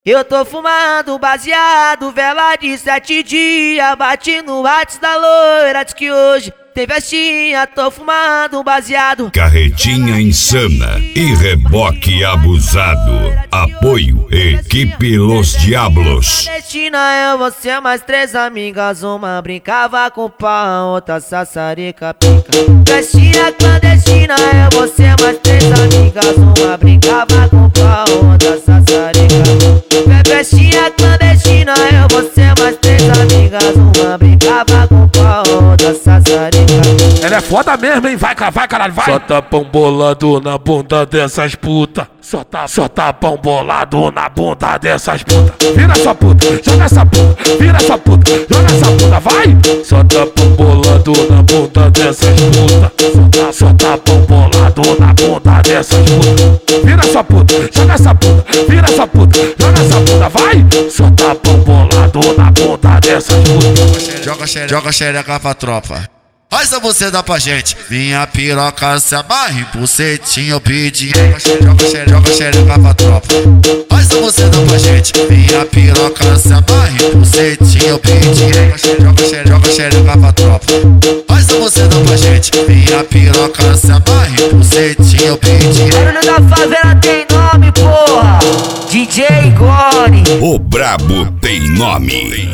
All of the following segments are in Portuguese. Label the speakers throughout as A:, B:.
A: Eu tô fumando baseado, vela de 7 dias. Bati no WhatsApp da loira, diz que hoje tem festinha. Tô fumando baseado.
B: Carretinha insana e reboque abusado. Apoio Equipe Los Diablos.
A: Clandestina, eu, você, mais 3 amigas. Uma brincava com pau, outra sassarica pica. Festinha clandestina, eu, você, mais 3 amigas. Uma brincava com pau, outra sassarica. Festinha clandestina, eu, você, mais 3 amigas. Uma brincava com pau, outra sassarica.
C: Ela é foda mesmo, hein? Vai, caralho, vai! Só tá pão bolado na bunda dessas puta. Só tá pão bolado na bunda dessas puta. Vira sua puta, joga essa puta. Vira sua puta, joga essa puta, vai! Só tá pão bolado na bunda dessas puta. Só tá pão bolado na bunda dessas puta. Vira sua puta, joga essa puta. Vira sua puta, joga essa puta, vai! Só tá pão bolado na bunda dessas puta.
D: Joga xereca pra tropa. Faz a você dá pra gente. Minha piroca se amarra em bucetinho, eu pedi. Joga xereca pra tropa. Faz a você dá pra gente. Minha piroca se amarra em bucetinho, eu pedi. Joga xereca pra tropa. Faz a você dá pra gente. Minha piroca se amarra em bucetinho, eu pedi.
A: Barulho da favela tem nome, porra. DJ Gone.
B: O brabo tem nome.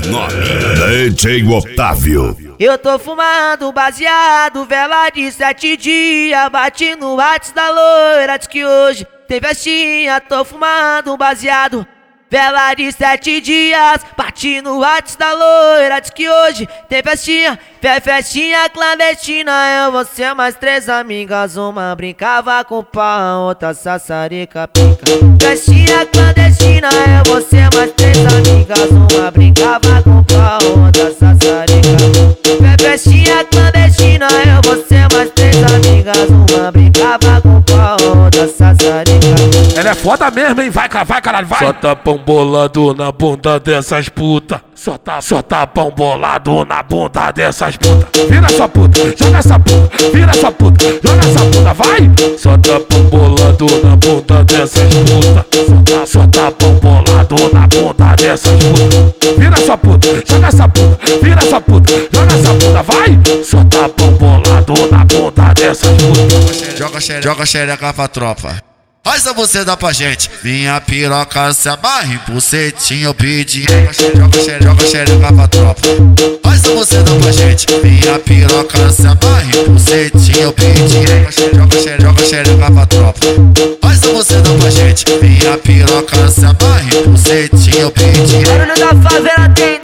B: DJ Otávio.
A: Eu tô fumando baseado, vela de 7 dias. Bati no WhatsApp da loira, diz que hoje tem festinha. Tô fumando baseado, vela de 7 dias. Bati no WhatsApp da loira, diz que hoje tem festinha. Festinha clandestina, eu, você, mais 3 amigas. Uma brincava com pau, outra sassarica pica. Festinha clandestina, eu, você, mais 3 amigas. Uma brincava com pau, outra sassarica. Festinha clandestina, eu, você, mais 3 amigas. Uma brincava com pau, outra sassarica.
C: Ela é foda mesmo, hein? Vai, caralho, vai! Só tá pão bolado na bunda dessas puta. Só tá pão bolado na bunda dessas puta. Vira sua puta, joga essa puta. Vira sua puta, joga essa puta, vai! Só tá pão bolado na bunda dessas puta. Só tá pão bolado na bunda dessas puta. Vira sua puta, joga essa puta. Vira sua puta, joga essa puta, vai! Só tá pão bolado na bunda dessas puta.
D: Joga xereca pra tropa. Faz a você dá pra gente. Minha piroca se amarra em bucetinho, eu pedi. Joga xereca pra tropa. Faz a você dá pra gente. Minha piroca se amarra em bucetinho, eu pedi. Joga xereca pra tropa. Faz a você dá pra gente. Minha piroca se amarra em bucetinho, eu pedi.
A: Barulho da favela tem